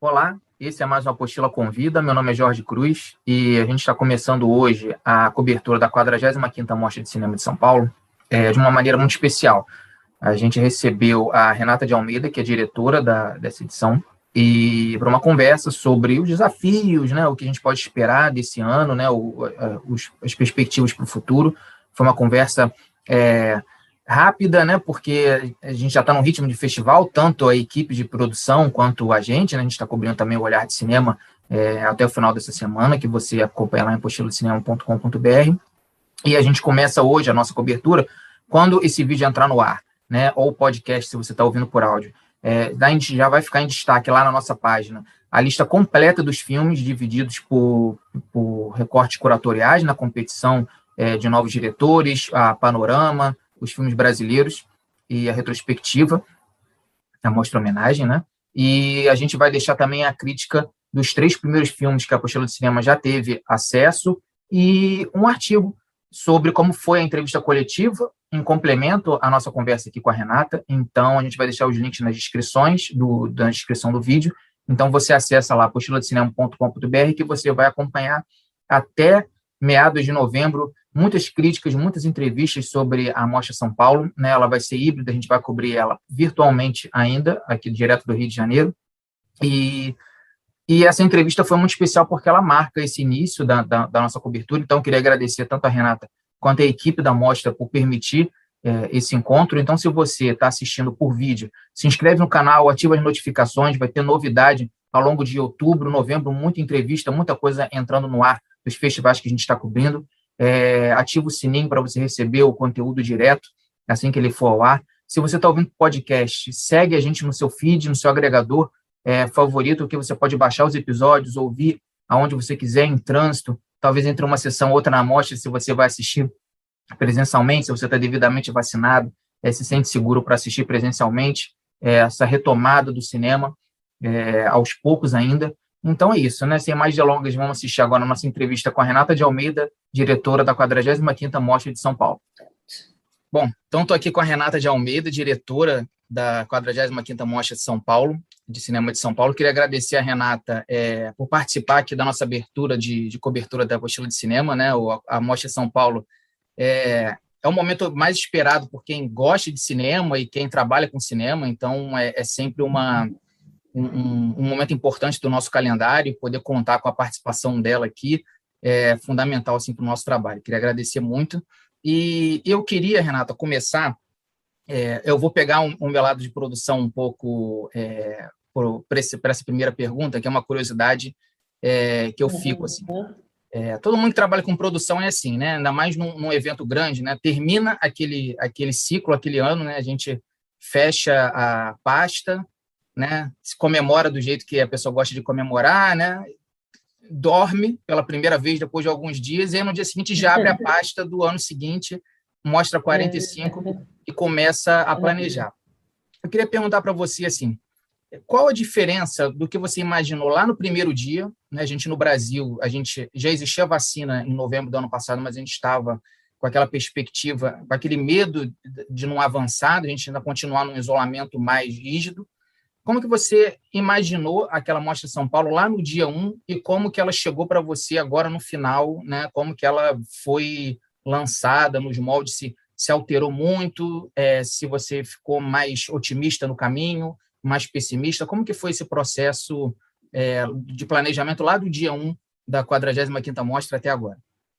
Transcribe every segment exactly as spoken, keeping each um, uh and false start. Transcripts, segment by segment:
Olá, esse é mais uma Apostila Convida. Meu nome é Jorge Cruz e a gente está começando hoje a cobertura da quadragésima quinta Mostra de Cinema de São Paulo é, de uma maneira muito especial. A gente recebeu a Renata de Almeida, que é diretora da, dessa edição, e para uma conversa sobre os desafios, né, o que a gente pode esperar desse ano, né, o, os, as perspectivas para o futuro. Foi uma conversa é, rápida, né, porque a gente já está num ritmo de festival, tanto a equipe de produção quanto a gente, né, a gente está cobrindo também o Olhar de Cinema é, até o final dessa semana, que você acompanha lá em apostila de cinema ponto com ponto b r, e a gente começa hoje a nossa cobertura quando esse vídeo entrar no ar, né, ou podcast, se você está ouvindo por áudio. É, a gente já vai ficar em destaque lá na nossa página a lista completa dos filmes divididos por, por recortes curatoriais na competição é, de novos diretores, a Panorama, os filmes brasileiros e a retrospectiva, a mostra-homenagem, né? E a gente vai deixar também a crítica dos três primeiros filmes que a Apostila de Cinema já teve acesso e um artigo sobre como foi a entrevista coletiva, em complemento à nossa conversa aqui com a Renata. Então, a gente vai deixar os links nas descrições, do, da descrição do vídeo. Então, você acessa lá apostila de cinema ponto com ponto b r, que você vai acompanhar até meados de novembro muitas críticas, muitas entrevistas sobre a Mostra São Paulo, né? Ela vai ser híbrida, a gente vai cobrir ela virtualmente ainda, aqui direto do Rio de Janeiro. E, e essa entrevista foi muito especial porque ela marca esse início da, da, da nossa cobertura. Então, eu queria agradecer tanto a Renata quanto a equipe da Mostra por permitir é, esse encontro. Então, se você está assistindo por vídeo, se inscreve no canal, ativa as notificações, vai ter novidade ao longo de outubro, novembro, muita entrevista, muita coisa entrando no ar dos festivais que a gente está cobrindo. É, ativa o sininho para você receber o conteúdo direto, assim que ele for ao ar. Se você está ouvindo podcast, segue a gente no seu feed, no seu agregador é, favorito, que você pode baixar os episódios, ouvir aonde você quiser, em trânsito, talvez entre uma sessão ou outra na mostra, se você vai assistir presencialmente, se você está devidamente vacinado, é, se sente seguro para assistir presencialmente, é, essa retomada do cinema, é, aos poucos ainda. Então é isso, né? Sem mais delongas, vamos assistir agora a nossa entrevista com a Renata de Almeida, diretora da quadragésima quinta Mostra de São Paulo. Bom, então estou aqui com a Renata de Almeida, diretora da quadragésima quinta Mostra de São Paulo, de Cinema de São Paulo. Queria agradecer a Renata é, por participar aqui da nossa abertura de, de cobertura da Apostila de Cinema, né? O, a Mostra de São Paulo é, é o momento mais esperado por quem gosta de cinema e quem trabalha com cinema, então é, é sempre uma... Um, um momento importante do nosso calendário, poder contar com a participação dela aqui é fundamental assim, para o nosso trabalho. Queria agradecer muito. E eu queria, Renata, começar, é, eu vou pegar um, um meu lado de produção um pouco é, para essa primeira pergunta, que é uma curiosidade é, que eu fico assim. É, todo mundo que trabalha com produção é assim, né? Ainda mais num, num evento grande, né? Termina aquele, aquele ciclo, aquele ano, né? A gente fecha a pasta, né? Se comemora do jeito que a pessoa gosta de comemorar, né? Dorme pela primeira vez depois de alguns dias e aí no dia seguinte já abre a pasta do ano seguinte, mostra quarenta e cinco e começa a planejar. Eu queria perguntar para você assim, qual a diferença do que você imaginou lá no primeiro dia, né? A gente no Brasil, a gente já existia vacina em novembro do ano passado, mas a gente estava com aquela perspectiva, com aquele medo de não avançar, de a gente ainda continuar num isolamento mais rígido. Como que você imaginou aquela Mostra São Paulo lá no dia um e como que ela chegou para você agora no final, né? Como que ela foi lançada nos moldes, se, se alterou muito, é, se você ficou mais otimista no caminho, mais pessimista, como que foi esse processo é, de planejamento lá do dia um da quadragésima quinta Mostra até agora?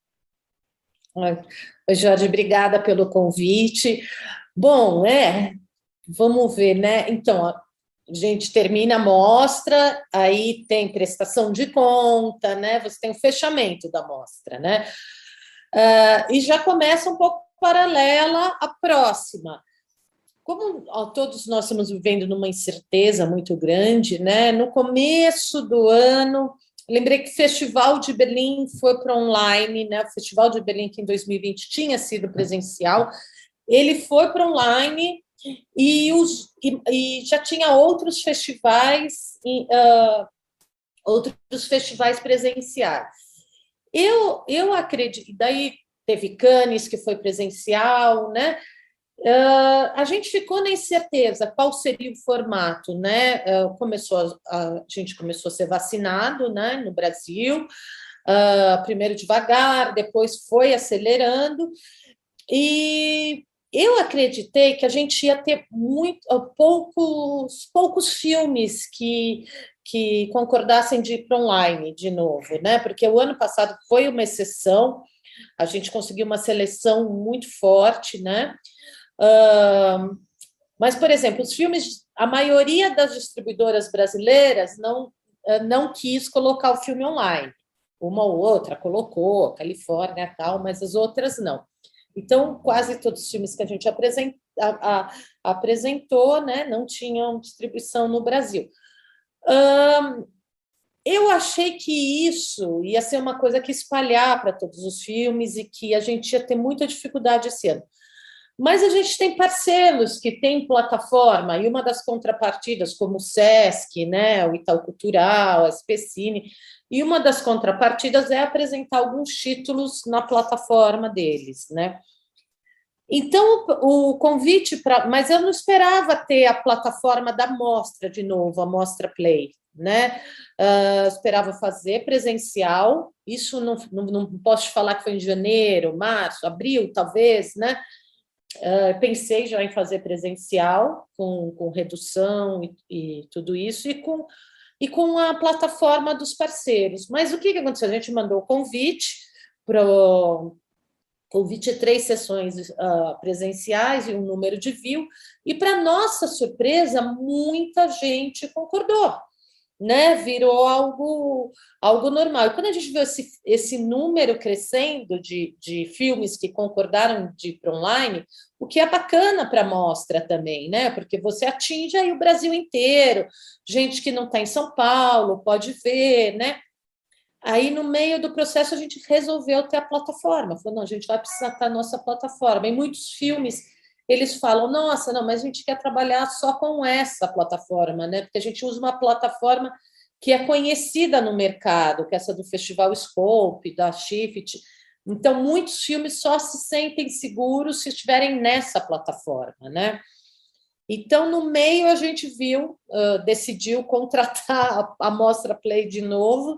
Oi, Jorge, obrigada pelo convite. Bom, é, vamos ver, né? Então, a gente termina a mostra, aí tem prestação de conta, né? Você tem o fechamento da mostra, né? Uh, e já começa um pouco paralela à próxima. Como ó, todos nós estamos vivendo numa incerteza muito grande, né? No começo do ano, lembrei que o Festival de Berlim foi para online, né? O Festival de Berlim, que em dois mil e vinte tinha sido presencial, ele foi para online. E, os, e, e já tinha outros festivais, uh, outros festivais presenciais. Eu, eu acredito, daí teve Cannes, que foi presencial, né? Uh, a gente ficou na incerteza qual seria o formato, né? Uh, começou a, a gente começou a ser vacinado, né, no Brasil, uh, primeiro devagar, depois foi acelerando, e eu acreditei que a gente ia ter muito, uh, poucos, poucos filmes que, que concordassem de ir para online de novo, né? Porque o ano passado foi uma exceção, a gente conseguiu uma seleção muito forte, né? Uh, mas, por exemplo, os filmes, a maioria das distribuidoras brasileiras não, uh, não quis colocar o filme online. Uma ou outra colocou, Califórnia e tal, mas as outras não. Então, quase todos os filmes que a gente apresent, a, a, apresentou, né, não tinham distribuição no Brasil. Uh, eu achei que isso ia ser uma coisa que ia espalhar para todos os filmes e que a gente ia ter muita dificuldade esse ano. Mas a gente tem parceiros que têm plataforma, e uma das contrapartidas, como o Sesc, né, o Itaú Cultural, a SPCine, e uma das contrapartidas é apresentar alguns títulos na plataforma deles, né? Então, o convite para... Mas eu não esperava ter a plataforma da Mostra de novo, a Mostra Play, né? Uh, esperava fazer presencial, isso não, não, não posso te falar que foi em janeiro, março, abril, talvez, né? Uh, pensei já em fazer presencial, com, com redução e, e tudo isso, e com, e com a plataforma dos parceiros. Mas o que, que aconteceu? A gente mandou o convite para o convite três sessões uh, presenciais e um número de view, e, para nossa surpresa, muita gente concordou, né? Virou algo, algo normal. E quando a gente viu esse, esse número crescendo de, de filmes que concordaram de ir para online, o que é bacana para a mostra também, né? Porque você atinge aí o Brasil inteiro, gente que não está em São Paulo pode ver, né? Aí, no meio do processo, a gente resolveu ter a plataforma. Falou, não, a gente vai precisar ter a nossa plataforma. E muitos filmes, eles falam, nossa, não, mas a gente quer trabalhar só com essa plataforma, né? Porque a gente usa uma plataforma que é conhecida no mercado, que é essa do Festival Scope, da Shift. Então, muitos filmes só se sentem seguros se estiverem nessa plataforma, né? Então, no meio, a gente viu, uh, decidiu contratar a Mostra Play de novo,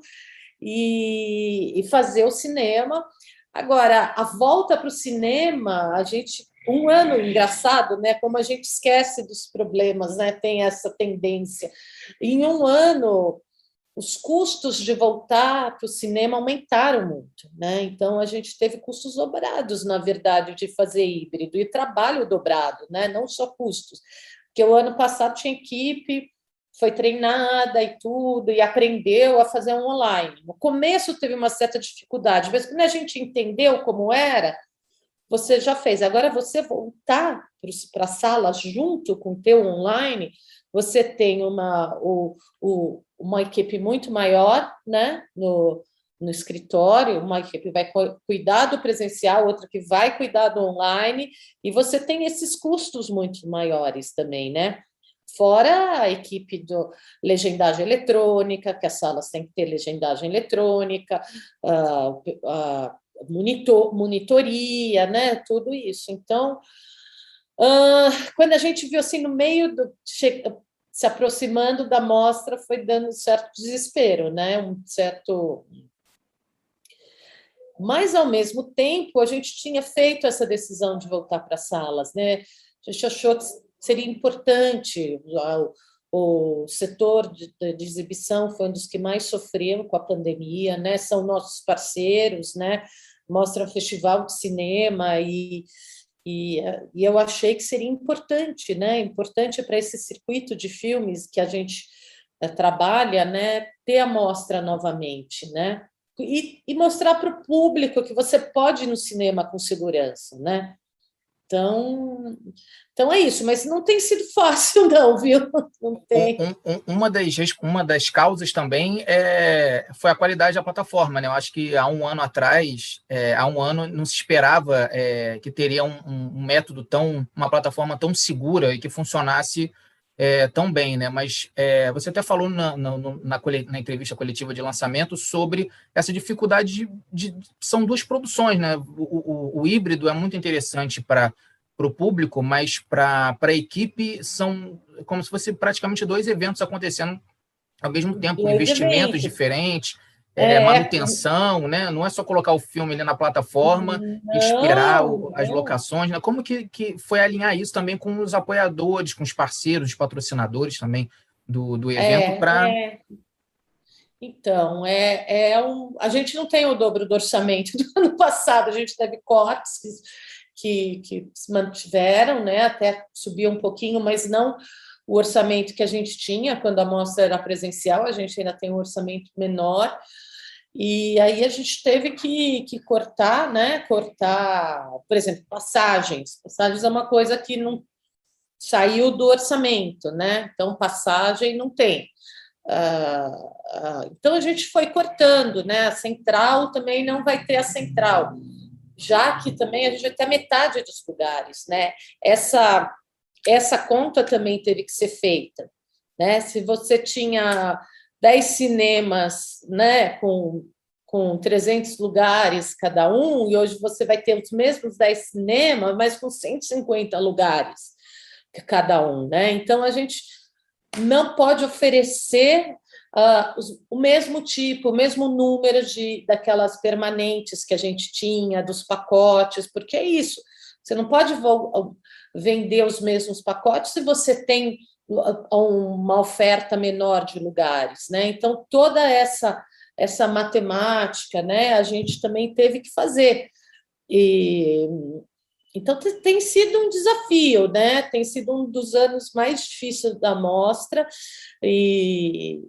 E, e fazer o cinema. Agora, a volta para o cinema, a gente, um ano engraçado, né? Como a gente esquece dos problemas, né? Tem essa tendência. Em um ano, os custos de voltar para o cinema aumentaram muito, né? Então a gente teve custos dobrados, na verdade, de fazer híbrido, e trabalho dobrado, né? Não só custos, porque o ano passado tinha equipe, foi treinada e tudo, e aprendeu a fazer um online. No começo teve uma certa dificuldade, mas quando a gente entendeu como era, você já fez. Agora, você voltar para a sala junto com o teu online, você tem uma, o, o, uma equipe muito maior, né, no, no escritório, uma equipe vai cuidar do presencial, outra que vai cuidar do online, e você tem esses custos muito maiores também, né? Fora a equipe do legendagem eletrônica, que as salas têm que ter legendagem eletrônica, uh, uh, monitor, monitoria, né? Tudo isso. Então, uh, quando a gente viu assim no meio do se aproximando da mostra, foi dando um certo desespero, né? Um certo. Mas, ao mesmo tempo, a gente tinha feito essa decisão de voltar para as salas, né? A gente achou que seria importante. O, o setor de, de exibição foi um dos que mais sofreu com a pandemia, né? São nossos parceiros, né? Mostra um festival de cinema e, e, e eu achei que seria importante, né? Importante para esse circuito de filmes que a gente é, trabalha, né? Ter a mostra novamente, né? E, e mostrar para o público que você pode ir no cinema com segurança, né? Então, então é isso, mas não tem sido fácil, não, viu? Não tem. Um, um, uma, das, uma das causas também é, foi a qualidade da plataforma, né? Eu acho que há um ano atrás, é, há um ano, não se esperava é, que teria um, um método tão, uma plataforma tão segura e que funcionasse é, tão bem, né? Mas é, você até falou na, na, na, na entrevista coletiva de lançamento sobre essa dificuldade de, de são duas produções, né? O, o, o híbrido é muito interessante para o público, mas para a equipe são como se fosse praticamente dois eventos acontecendo ao mesmo tempo, com Dois investimentos eventos. diferentes, é, É, manutenção, né? Não é só colocar o filme ali na plataforma e esperar o, não, as não. locações, né? Como que, que foi alinhar isso também com os apoiadores, com os parceiros, os patrocinadores também do, do evento para... É, é. Então, é, é um, a gente não tem o dobro do orçamento do ano passado, a gente teve cortes que, que, que se mantiveram, né, até subiu um pouquinho, mas não o orçamento que a gente tinha quando a mostra era presencial, a gente ainda tem um orçamento menor, e aí a gente teve que, que cortar, né, cortar, por exemplo, passagens. Passagens é uma coisa que não saiu do orçamento, né, então passagem não tem. Ah, ah, então a gente foi cortando, né? A central também não vai ter a central, já que também a gente vai ter a metade dos lugares, né? Essa, essa conta também teve que ser feita, né? Se você tinha dez cinemas, né, com, com trezentos lugares cada um, e hoje você vai ter os mesmos dez cinemas, mas com cento e cinquenta lugares cada um, né? Então a gente não pode oferecer uh, os, o mesmo tipo, o mesmo número de daquelas permanentes que a gente tinha, dos pacotes, porque é isso. Você não pode vender os mesmos pacotes se você tem uma oferta menor de lugares, né? Então, toda essa, essa matemática, né, a gente também teve que fazer. E então, tem sido um desafio, né? Tem sido um dos anos mais difíceis da mostra, e,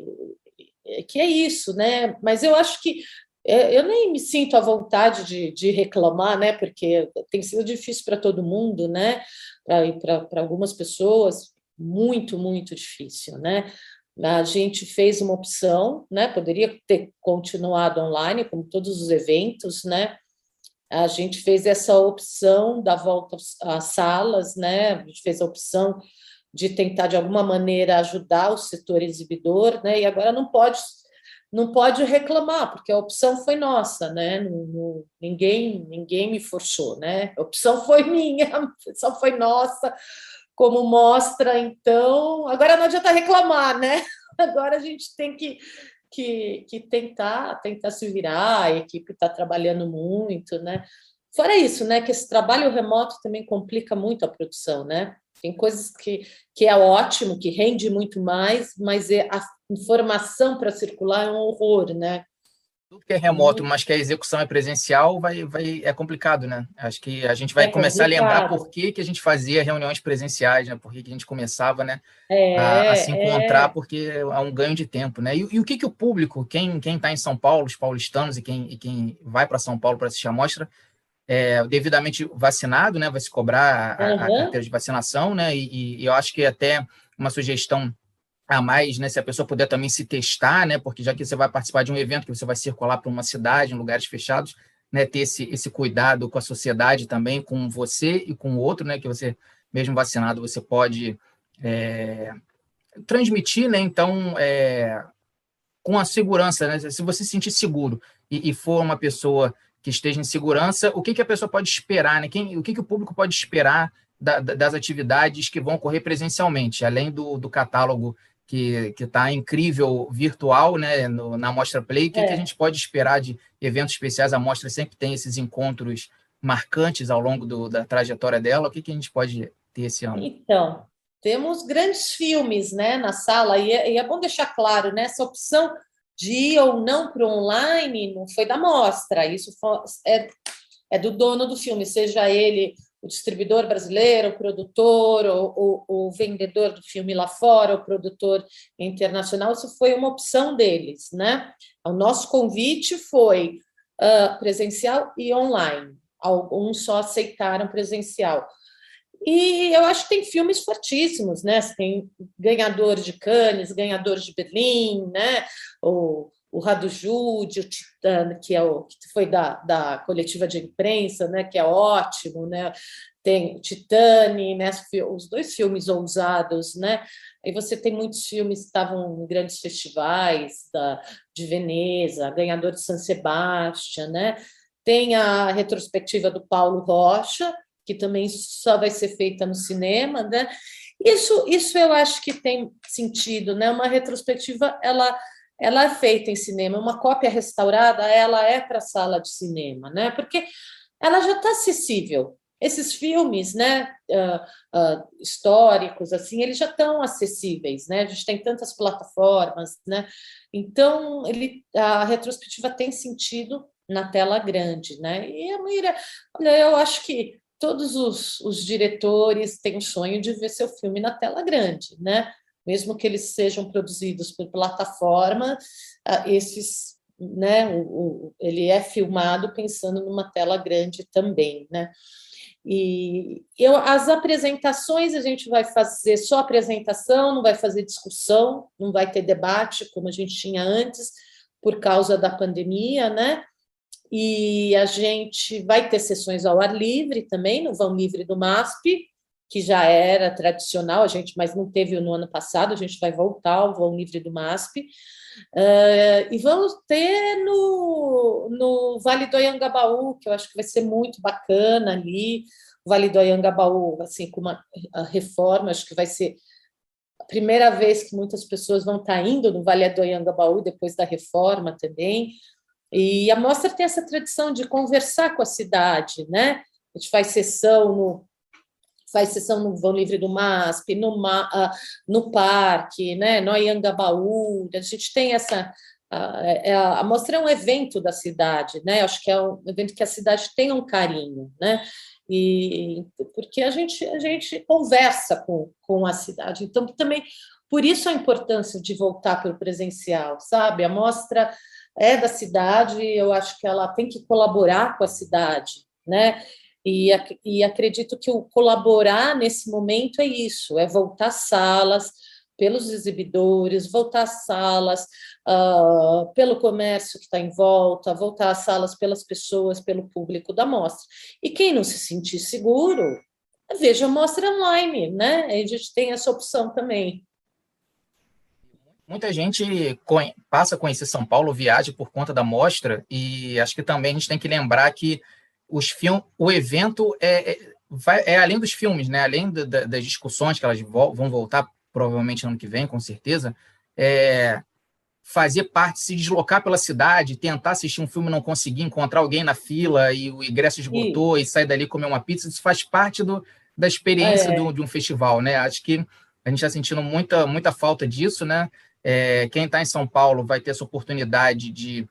e que é isso, né? Mas eu acho que eu nem me sinto à vontade de, de reclamar, né? Porque tem sido difícil para todo mundo, né? Para algumas pessoas, muito, muito difícil, né? A gente fez uma opção, né? Poderia ter continuado online, como todos os eventos, né? A gente fez essa opção da volta às salas, né? A gente fez a opção de tentar, de alguma maneira, ajudar o setor exibidor, né? E agora não pode, não pode reclamar, porque a opção foi nossa, né? Não, não, ninguém, ninguém me forçou, né? A opção foi minha, a opção foi nossa, como mostra, então... Agora não adianta reclamar, né? Agora a gente tem que Que, que tentar, tentar se virar, a equipe está trabalhando muito, né? Fora isso, né? Que esse trabalho remoto também complica muito a produção, né? Tem coisas que, que é ótimo, que rende muito mais, mas é, a informação para circular é um horror, né? Tudo que é remoto, mas que a execução é presencial, vai, vai, é complicado, né? Acho que a gente vai É começar a lembrar por complicado. que, que a gente fazia reuniões presenciais, né? Por que, que a gente começava, né, a, a se É, encontrar, é. porque é um ganho de tempo, né? E, e o que, que o público, quem quem está em São Paulo, os paulistanos e quem, e quem vai para São Paulo para assistir a mostra, é devidamente vacinado, né? Vai se cobrar a, a Uhum. carteira de vacinação, né? E, e eu acho que até uma sugestão a mais, né? Se a pessoa puder também se testar, né? Porque já que você vai participar de um evento que você vai circular para uma cidade, em lugares fechados, né? Ter esse, esse cuidado com a sociedade também, com você e com o outro, né? Que você, mesmo vacinado, você pode é, transmitir, né? Então, é, com a segurança, né? Se você se sentir seguro e, e for uma pessoa que esteja em segurança, o que, que a pessoa pode esperar, né? Quem, o que, que o público pode esperar da, das atividades que vão ocorrer presencialmente, além do, do catálogo que está incrível virtual, né, no, na Mostra Play, o que, que a É. gente pode esperar de eventos especiais? A Mostra sempre tem esses encontros marcantes ao longo do, da trajetória dela. O que, que a gente pode ter esse ano? Então, temos grandes filmes, né, na sala, e é, e é bom deixar claro, né, essa opção de ir ou não para o online não foi da mostra, isso foi, é, é do dono do filme, seja ele o distribuidor brasileiro, o produtor, o, o, o vendedor do filme lá fora, o produtor internacional, isso foi uma opção deles, né? O nosso convite foi uh, presencial e online. Alguns só aceitaram presencial. E eu acho que tem filmes fortíssimos, né? Tem ganhador de Cannes, ganhador de Berlim, né? O, o Radujude, o Titã, que é o que foi da, da coletiva de imprensa, né? Que é ótimo, né? Tem o Titane, né? Os dois filmes ousados, né? Aí você tem muitos filmes que estavam em grandes festivais da, de Veneza, ganhador de San Sebastián, né? Tem a retrospectiva do Paulo Rocha, que também só vai ser feita no cinema, né? Isso, isso eu acho que tem sentido, né? Uma retrospectiva, ela, ela é feita em cinema, uma cópia restaurada, ela é para a sala de cinema, né? Porque ela já está acessível. Esses filmes, né, uh, uh, históricos, assim, eles já estão acessíveis, né? A gente tem tantas plataformas, né? Então, ele, a retrospectiva tem sentido na tela grande, né? E a Mira, olha, eu acho que todos os, os diretores têm o sonho de ver seu filme na tela grande, né? Mesmo que eles sejam produzidos por plataforma, uh, esses, né? O, o, ele é filmado pensando numa tela grande também, né? E eu, as apresentações a gente vai fazer só apresentação, não vai fazer discussão, não vai ter debate como a gente tinha antes, por causa da pandemia, né? E a gente vai ter sessões ao ar livre também, no Vão Livre do MASP, que já era tradicional, a gente, mas não teve no ano passado, a gente vai voltar ao Vão Livre do MASP. Uh, e vamos ter no, no Vale do Anhangabaú, que eu acho que vai ser muito bacana ali, o Vale do Anhangabaú, assim, com uma reforma, acho que vai ser a primeira vez que muitas pessoas vão estar indo no Vale do Anhangabaú depois da reforma também. E a mostra tem essa tradição de conversar com a cidade, né? A gente faz sessão no faz sessão no Vão Livre do MASP, no, uh, no parque, né, no Anhangabaú, a gente tem essa... Uh, a, a mostra é um evento da cidade, né, acho que é um evento que a cidade tem um carinho, né, e, porque a gente, a gente conversa com, com a cidade, então também, por isso a importância de voltar para o presencial, sabe, a mostra é da cidade, eu acho que ela tem que colaborar com a cidade, né, E, e acredito que o colaborar nesse momento é isso, é voltar às salas pelos exibidores, voltar às salas uh, pelo comércio que está em volta, voltar às salas pelas pessoas, pelo público da mostra. E quem não se sentir seguro, veja a mostra online, né? A gente tem essa opção também. Muita gente passa a conhecer São Paulo, viaja por conta da mostra, e acho que também a gente tem que lembrar que os film, o evento é, é, vai, é além dos filmes, né? Além da, da, das discussões que elas vo, vão voltar provavelmente no ano que vem, com certeza, é fazer parte, se deslocar pela cidade, tentar assistir um filme e não conseguir, encontrar alguém na fila e o ingresso esgotou e, e sair dali comer uma pizza, isso faz parte do, da experiência é. do, de um festival, né? Acho que a gente está sentindo muita, muita falta disso, né? É, quem está em São Paulo vai ter essa oportunidade de,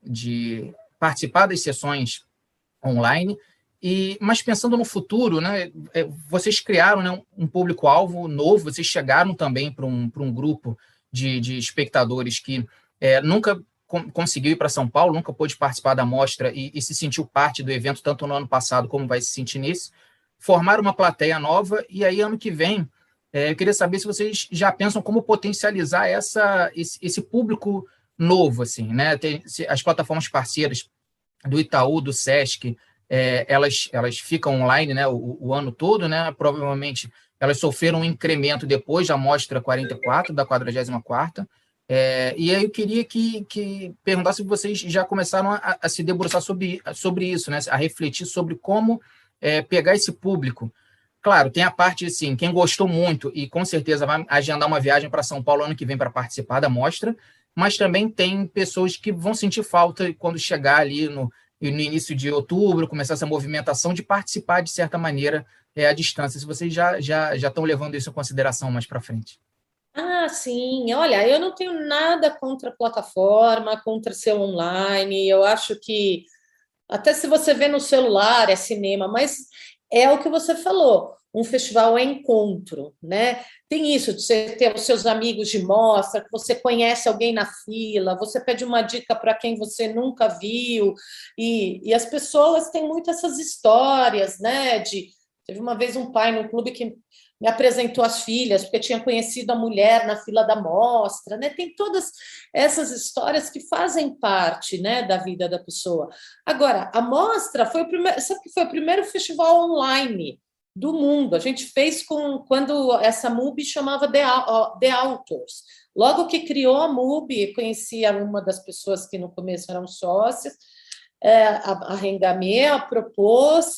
de participar das sessões online, e, mas pensando no futuro, né, vocês criaram, né, um público-alvo novo, vocês chegaram também para um, para um grupo de, de espectadores que é, nunca com, conseguiu ir para São Paulo, nunca pôde participar da mostra e, e se sentiu parte do evento, tanto no ano passado como vai se sentir nesse, formaram uma plateia nova, e aí ano que vem, é, eu queria saber se vocês já pensam como potencializar essa, esse, esse público novo, assim, né, tem, as plataformas parceiras do Itaú, do Sesc, é, elas, elas ficam online, né, o, o ano todo, né, provavelmente elas sofreram um incremento depois da mostra quarenta e quatro, da quadragésima quarta, é, e aí eu queria que, que perguntasse se vocês já começaram a, a se debruçar sobre, sobre isso, né, a refletir sobre como é, pegar esse público. Claro, tem a parte, assim, quem gostou muito e com certeza vai agendar uma viagem para São Paulo ano que vem para participar da mostra, mas também tem pessoas que vão sentir falta quando chegar ali no, no início de outubro, começar essa movimentação de participar, de certa maneira, é, à distância. Se vocês já, já, já estão levando isso em consideração mais para frente. Ah, sim. Olha, eu não tenho nada contra a plataforma, contra ser online. Eu acho que, até se você vê no celular, é cinema, mas é o que você falou. Um festival é encontro, né? Tem isso de você ter os seus amigos de mostra, que você conhece alguém na fila, você pede uma dica para quem você nunca viu, e, e as pessoas têm muito essas histórias, né? De, teve uma vez um pai no clube que me apresentou as filhas, porque tinha conhecido a mulher na fila da mostra, né? Tem todas essas histórias que fazem parte, né, da vida da pessoa. Agora, a mostra foi o primeiro, sabe que foi o primeiro festival online do mundo. A gente fez com quando essa M U B chamava The, The Authors. Logo que criou a M U B, conhecia uma das pessoas que no começo eram sócias, é, a, a Rengamé a propôs,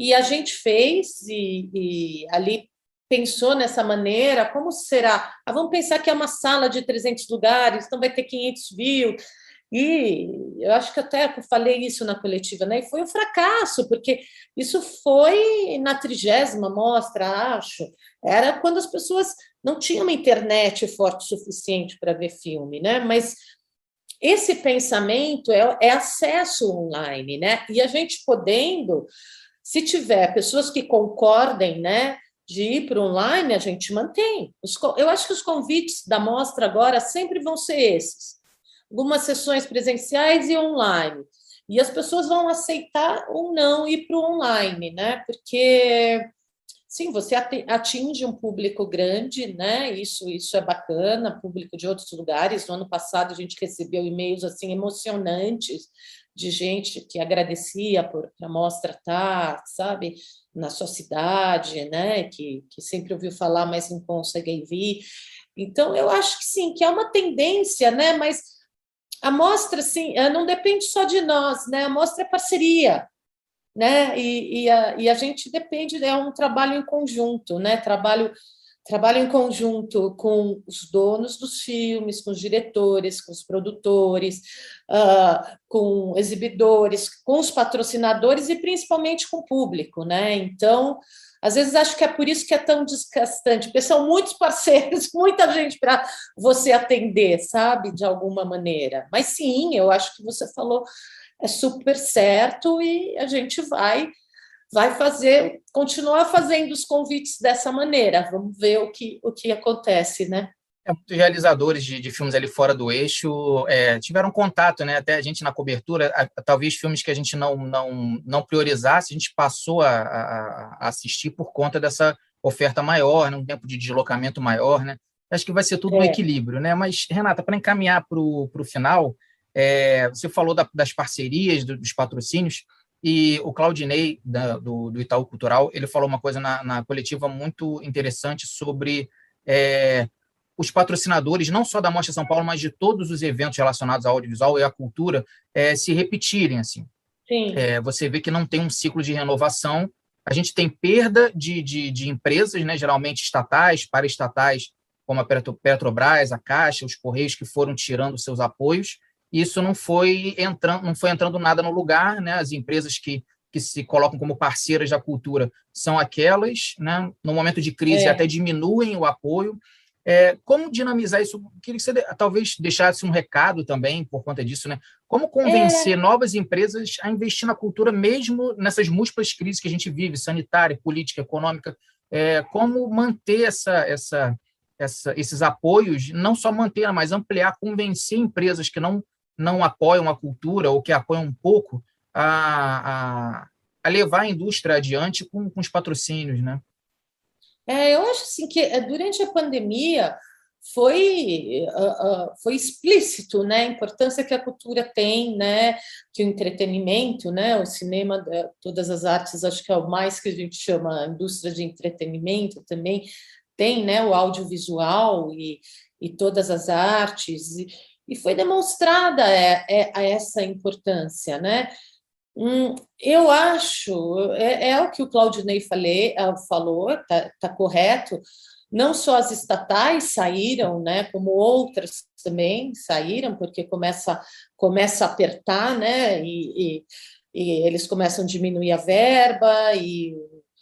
e a gente fez, e, e ali pensou nessa maneira, como será? Ah, vamos pensar que é uma sala de trezentos lugares, então vai ter quinhentos mil, e eu acho que até falei isso na coletiva, né? E foi um fracasso, porque isso foi na trigésima mostra, acho, era quando as pessoas não tinham uma internet forte o suficiente para ver filme, né? Mas esse pensamento é, é acesso online, né? E a gente podendo, se tiver pessoas que concordem, né, de ir para online, a gente mantém. Os, eu acho que os convites da mostra agora sempre vão ser esses. Algumas sessões presenciais e online. E as pessoas vão aceitar ou não ir para o online, né? Porque, sim, você atinge um público grande, né? Isso, isso é bacana, público de outros lugares. No ano passado, a gente recebeu e-mails assim emocionantes de gente que agradecia por a mostra estar, sabe, na sua cidade, né? Que, que sempre ouviu falar, mas não consegue vir. Então, eu acho que sim, que é uma tendência, né? Mas a mostra, assim, não depende só de nós, né? A mostra é parceria, né? E, e, a, e a gente depende, é um trabalho em conjunto, né? Trabalho, trabalho em conjunto com os donos dos filmes, com os diretores, com os produtores, uh, com exibidores, com os patrocinadores e principalmente com o público, né? Então, às vezes acho que é por isso que é tão desgastante, porque são muitos parceiros, muita gente para você atender, sabe, de alguma maneira. Mas sim, eu acho que você falou é super certo e a gente vai vai fazer, continuar fazendo os convites dessa maneira. Vamos ver o que, o que acontece, né? É, muitos realizadores de, de filmes ali fora do eixo é, tiveram contato, né? Até a gente na cobertura, a, talvez filmes que a gente não, não, não priorizasse, a gente passou a, a, a assistir por conta dessa oferta maior, né? Um tempo de deslocamento maior, né? Acho que vai ser tudo um É. equilíbrio, né? Mas, Renata, para encaminhar para o final, é, você falou da, das parcerias, do, dos patrocínios, e o Claudinei, da, do, do Itaú Cultural, ele falou uma coisa na, na coletiva muito interessante sobre... É, os patrocinadores, não só da Mostra São Paulo, mas de todos os eventos relacionados ao audiovisual e à cultura, é, se repetirem. Assim. Sim. É, você vê que não tem um ciclo de renovação, a gente tem perda de, de, de empresas, né, geralmente estatais, paraestatais, como a Petrobras, a Caixa, os Correios, que foram tirando seus apoios, e isso não foi entrando, não foi entrando nada no lugar, né, as empresas que, que se colocam como parceiras da cultura são aquelas, né, no momento de crise É. até diminuem o apoio. É, como dinamizar isso? Queria que você talvez deixasse um recado também por conta disso, né? Como convencer É. novas empresas a investir na cultura, mesmo nessas múltiplas crises que a gente vive, sanitária, política, econômica? É, como manter essa, essa, essa, esses apoios, não só manter, mas ampliar, convencer empresas que não, não apoiam a cultura ou que apoiam um pouco a, a, a levar a indústria adiante com, com os patrocínios, né? É, eu acho assim que durante a pandemia foi, uh, uh, foi explícito, né, a importância que a cultura tem, né, que o entretenimento, né, o cinema, todas as artes, acho que é o mais que a gente chama a indústria de entretenimento também, tem, né, o audiovisual e, e todas as artes, e, e foi demonstrada é, é, essa importância, né. Hum, eu acho, é, é o que o Claudinei falei, falou, está tá correto, não só as estatais saíram, né, como outras também saíram, porque começa, começa a apertar, né, e, e, e eles começam a diminuir a verba e,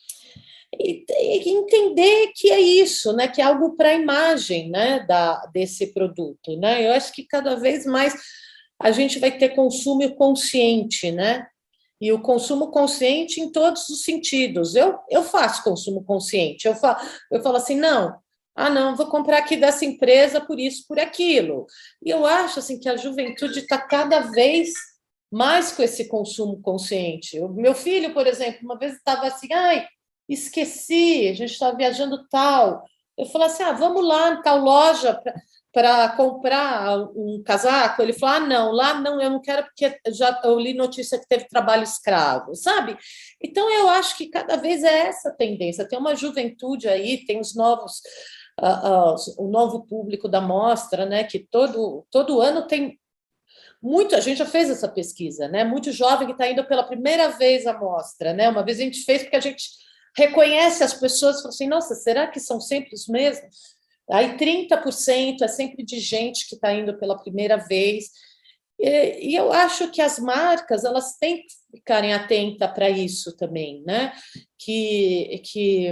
e, e entender que é isso, né, que é algo para a imagem, né, da, desse produto, né, eu acho que cada vez mais a gente vai ter consumo consciente, né, e o consumo consciente em todos os sentidos. Eu, eu faço consumo consciente. Eu falo, eu falo assim, não, ah, não, vou comprar aqui dessa empresa por isso, por aquilo. E eu acho assim que a juventude está cada vez mais com esse consumo consciente. O meu filho, por exemplo, uma vez estava assim, ai, esqueci, a gente estava viajando tal. Eu falei assim, ah, vamos lá em tal loja para comprar um casaco. Ele falou, ah, não, lá não, eu não quero porque já eu li notícia que teve trabalho escravo, sabe? Então, eu acho que cada vez é essa tendência. Tem uma juventude aí, tem os novos, uh, uh, o novo público da mostra, né, que todo, todo ano tem muito, a gente já fez essa pesquisa, né? Muito jovem que está indo pela primeira vez à mostra, né? Uma vez a gente fez porque a gente reconhece as pessoas e fala assim, nossa, será que são sempre os mesmos? Aí trinta por cento é sempre de gente que está indo pela primeira vez. E, e eu acho que as marcas elas têm que ficarem atentas para isso também, né? Que, que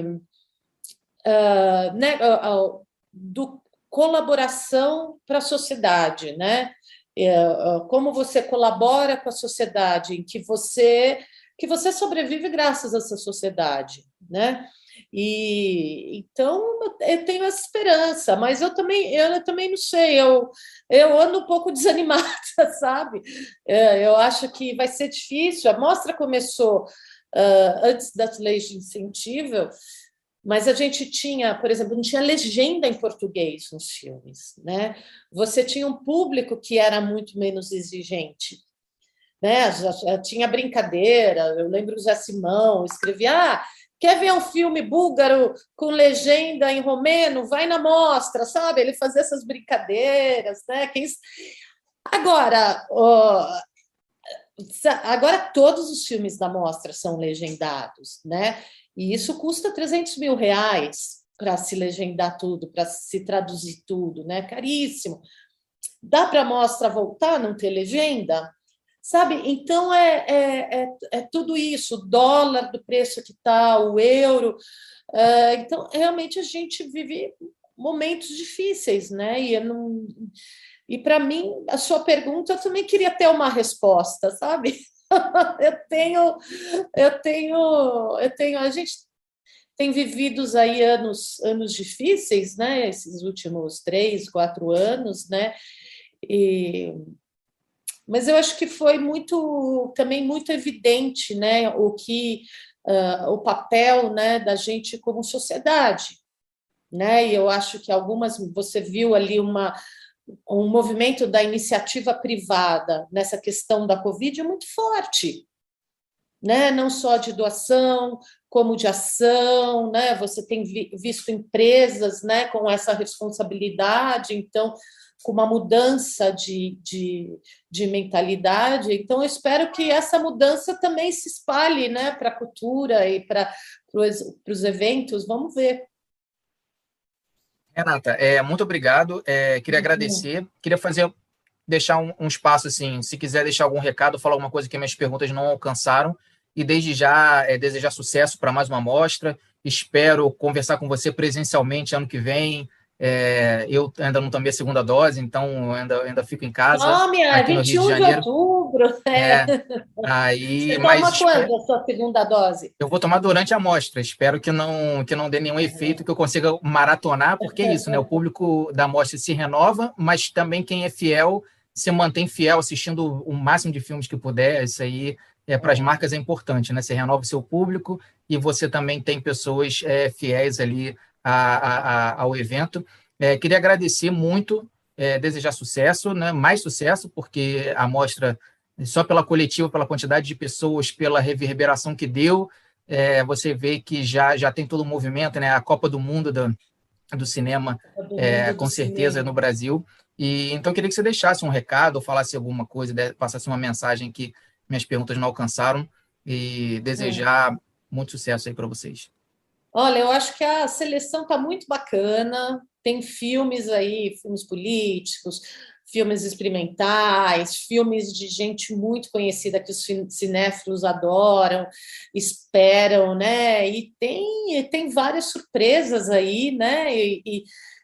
uh, né, uh, uh, do colaboração para a sociedade, né? Uh, como você colabora com a sociedade, em que você que você sobrevive graças a essa sociedade, né? E então eu tenho essa esperança, mas eu também eu também não sei, eu eu ando um pouco desanimada, sabe? Eu acho que vai ser difícil. A mostra começou uh, antes da lei de incentivo, mas a gente tinha, por exemplo, não tinha legenda em português nos filmes, né? Você tinha um público que era muito menos exigente, né? Já, já tinha brincadeira. Eu lembro o Zé Simão escrevia: ah, quer ver um filme búlgaro com legenda em romeno? Vai na mostra, sabe? Ele fazia essas brincadeiras, né? Quem... Agora, oh, agora todos os filmes da mostra são legendados, né? E isso custa trezentos mil reais para se legendar tudo, para se traduzir tudo, né? Caríssimo. Dá para a mostra voltar, não ter legenda? Sabe? Então, é, é, é, é tudo isso, o dólar do preço que está, o euro. É, então, realmente, a gente vive momentos difíceis, né? E, não... e para mim, a sua pergunta, eu também queria ter uma resposta, sabe? Eu tenho, eu tenho, eu tenho, a gente tem vivido aí anos, anos difíceis, né? Esses últimos três, quatro anos, né? E mas eu acho que foi muito também muito evidente, né, o que uh, o papel, né, da gente como sociedade, né? E eu acho que algumas você viu ali uma um movimento da iniciativa privada nessa questão da Covid muito forte, né? Não só de doação, como de ação, né? Você tem vi, visto empresas, né, com essa responsabilidade, então com uma mudança de, de, de mentalidade. Então, eu espero que essa mudança também se espalhe, né, para a cultura e para os eventos. Vamos ver. Renata, é, muito obrigado. É, queria agradecer. Queria fazer, deixar um, um espaço, assim, se quiser deixar algum recado, falar alguma coisa que minhas perguntas não alcançaram. E desde já é, desejar sucesso para mais uma mostra. Espero conversar com você presencialmente ano que vem. É, eu ainda não tomei a segunda dose, então ainda, ainda fico em casa, Tome, é aqui no Rio vinte e de um de Janeiro. outubro. É. É, aí, Você mas toma espero, quando a sua segunda dose? eu vou tomar durante a mostra. Espero que não, que não dê nenhum efeito, que eu consiga maratonar, porque é isso, né? O público da mostra se renova, mas também quem é fiel se mantém fiel, assistindo o máximo de filmes que puder. Isso aí é, para as marcas é importante, né? Você renova o seu público e você também tem pessoas é, fiéis ali a, a, a, ao evento. É, queria agradecer muito, é, desejar sucesso, né? Mais sucesso, porque a mostra, só pela coletiva, pela quantidade de pessoas, pela reverberação que deu, é, você vê que já, já tem todo o movimento, né? A Copa do Mundo do, do cinema, Do é, mundo do com certeza, cinema. no Brasil. E então, eu queria que você deixasse um recado, ou falasse alguma coisa, passasse uma mensagem que minhas perguntas não alcançaram, e desejar muito sucesso aí para vocês. Olha, eu acho que a seleção está muito bacana. Tem filmes aí, filmes políticos, filmes experimentais, filmes de gente muito conhecida que os cinéfilos adoram, esperam, né? E tem, tem várias surpresas aí, né? E, e,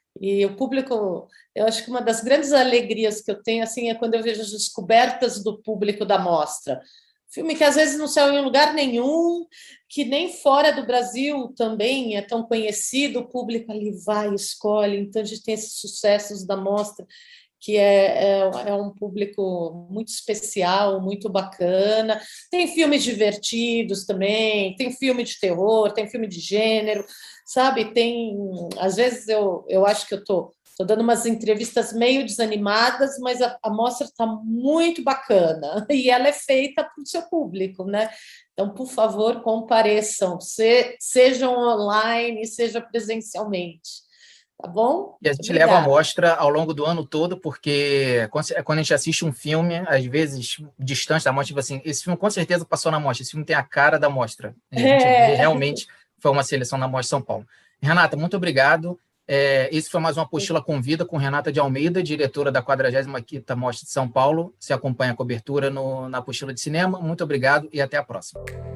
e o público, eu acho que uma das grandes alegrias que eu tenho assim é quando eu vejo as descobertas do público da mostra. Filme que às vezes não saiu em lugar nenhum, que nem fora do Brasil também é tão conhecido, o público ali vai, escolhe. Então, a gente tem esses sucessos da mostra, que é, é, é um público muito especial, muito bacana. Tem filmes divertidos também, tem filme de terror, tem filme de gênero, sabe? Tem, às vezes eu, eu acho que eu estou Estou dando umas entrevistas meio desanimadas, mas a, a mostra está muito bacana e ela é feita para o seu público, né? Então, por favor, compareçam, se, sejam online, seja presencialmente. tá bom? E a gente Obrigada. leva a mostra ao longo do ano todo, porque quando a gente assiste um filme, às vezes distante da mostra, tipo assim, esse filme com certeza passou na mostra, esse filme tem a cara da mostra. E a gente É. vê realmente foi uma seleção na Mostra São Paulo. Renata, muito obrigado. É, esse foi mais uma Apostila Convida com Renata de Almeida, diretora da quadragésima quinta Mostra de São Paulo. Você acompanha a cobertura no, na Apostila de Cinema. Muito obrigado e até a próxima.